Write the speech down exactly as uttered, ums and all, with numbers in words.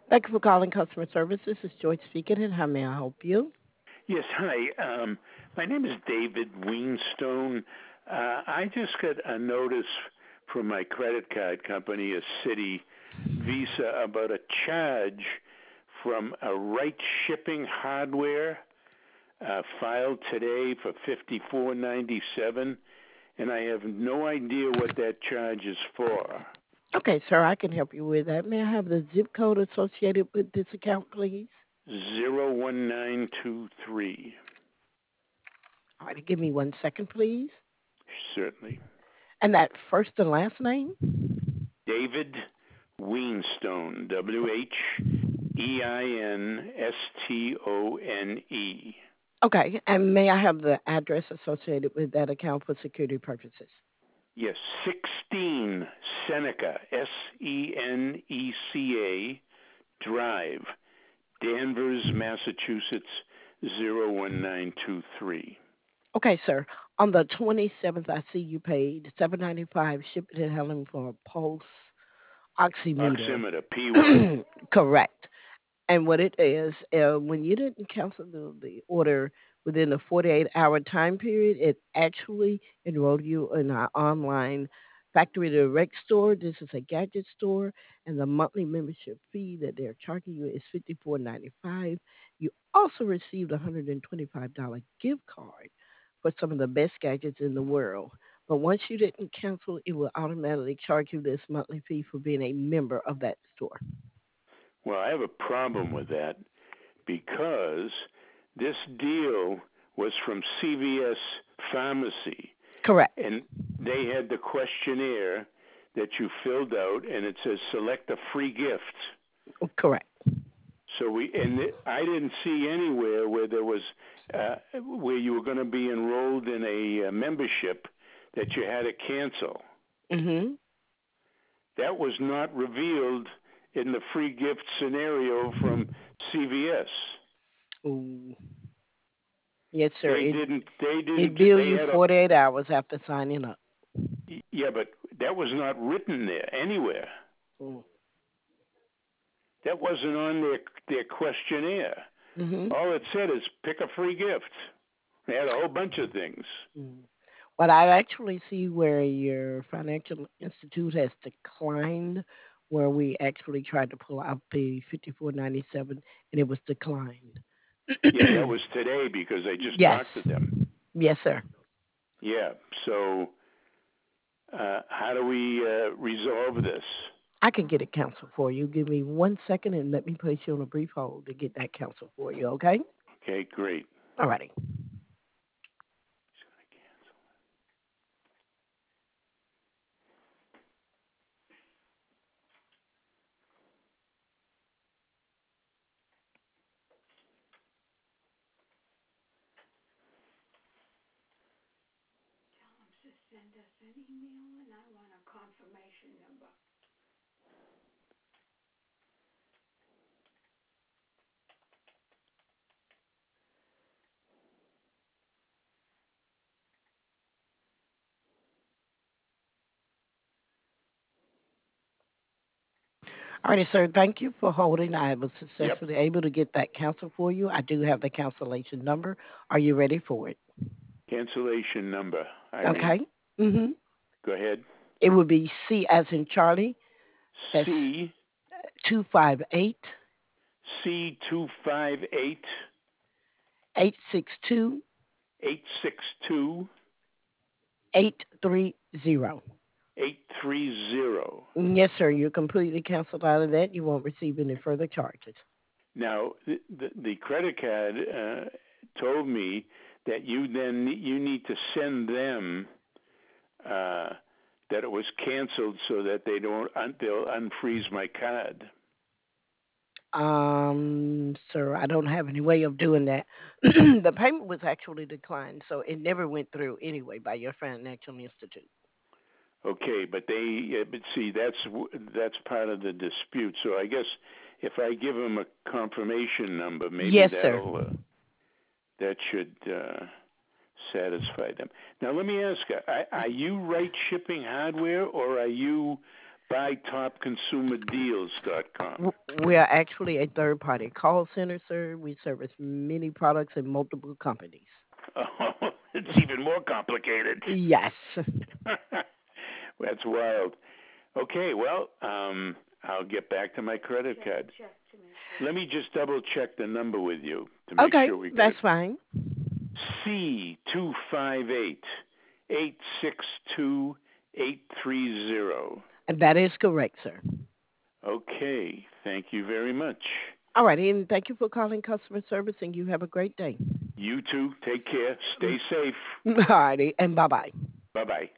Thank you for calling customer service. This is Joyce speaking, and how may I help you? Yes, hi. Um, my name is David Weenstone. Uh, I just got a notice from my credit card company, a Citi Visa, about a charge from a Right Shipping Hardware uh, filed today for fifty-four ninety-seven, and I have no idea what that charge is for. Okay, sir, I can help you with that. May I have the zip code associated with this account, please? Zero one nine two three. All right, give me one second, please. Certainly. And that first and last name? David Weenstone, W H E I N S T O N E. Okay, and may I have the address associated with that account for security purposes? Yes, sixteen Seneca, S E N E C A Drive, Danvers, Massachusetts, zero one nine two three. Okay, sir. On the twenty-seventh, I see you paid seven ninety-five shipping and handling for a pulse oximeter. Oximeter, P one. Correct. And what it is, uh, when you didn't cancel the, the order within the forty-eight hour time period, it actually enrolled you in our online factory direct store. This is a gadget store, and the monthly membership fee that they're charging you is fifty-four ninety-five. You also received a one hundred twenty-five dollars gift card for some of the best gadgets in the world. But once you didn't cancel, it will automatically charge you this monthly fee for being a member of that store. Well, I have a problem with that because this deal was from C V S Pharmacy, Correct. and they had the questionnaire that you filled out, and it says select a free gift. Correct. So we and I didn't see anywhere where there was uh, where you were going to be enrolled in a uh, membership that you had to cancel. Mhm. That was not revealed in the free gift scenario from C V S. Ooh. Yes, sir. They It didn't. They it didn't. bill They you had a. forty-eight hours after signing up. Yeah, but that was not written there anywhere. Mm. That wasn't on their their questionnaire. Mhm. All it said is pick a free gift. They had a whole bunch of things. Mm. But I actually see where your financial institute has declined, where we actually tried to pull out the fifty-four ninety-seven, and it was declined. Yeah, that was today because I just Yes. talked to them. Yes, sir. Yeah. So uh, how do we uh, resolve this? I can get it canceled for you. Give me one second and let me place you on a brief hold to get that canceled for you, okay? Okay, great. Alrighty. Alrighty, sir. Thank you for holding. I was Yep. successfully able to get that canceled for you. I do have the cancellation number. Are you ready for it? Cancellation number, Irene. Okay. Mhm. Go ahead. It would be C as in Charlie. That's C two five eight C two five eight eight six two eight six two eight three zero. eight three zero. Yes, sir. You're completely canceled out of that. You won't receive any further charges. Now, the, the, the credit card uh, told me that you then you need to send them uh, that it was canceled so that they don't un- they'll unfreeze my card. Um, sir, I don't have any way of doing that. The payment was actually declined, so it never went through anyway by your financial institute. Okay, but they yeah, but see that's that's part of the dispute. So I guess if I give them a confirmation number, maybe Yes, sir. that'll uh, that should uh, satisfy them. Now let me ask: Are, are you Right Shipping Hardware or are you buy top consumer deals dot com. W- We are actually a third party call center, sir. We service many products and multiple companies. Oh, it's even more complicated. Yes. That's wild. Okay, well, um, I'll get back to my credit card. Let me just double check the number with you to make Okay, sure we get that's it. fine. C two five eight eight six two eight three zero. And that is correct, sir. Okay, thank you very much. All right, and thank you for calling customer service, and you have a great day. You too. Take care. Stay safe. All righty, and bye bye. Bye bye.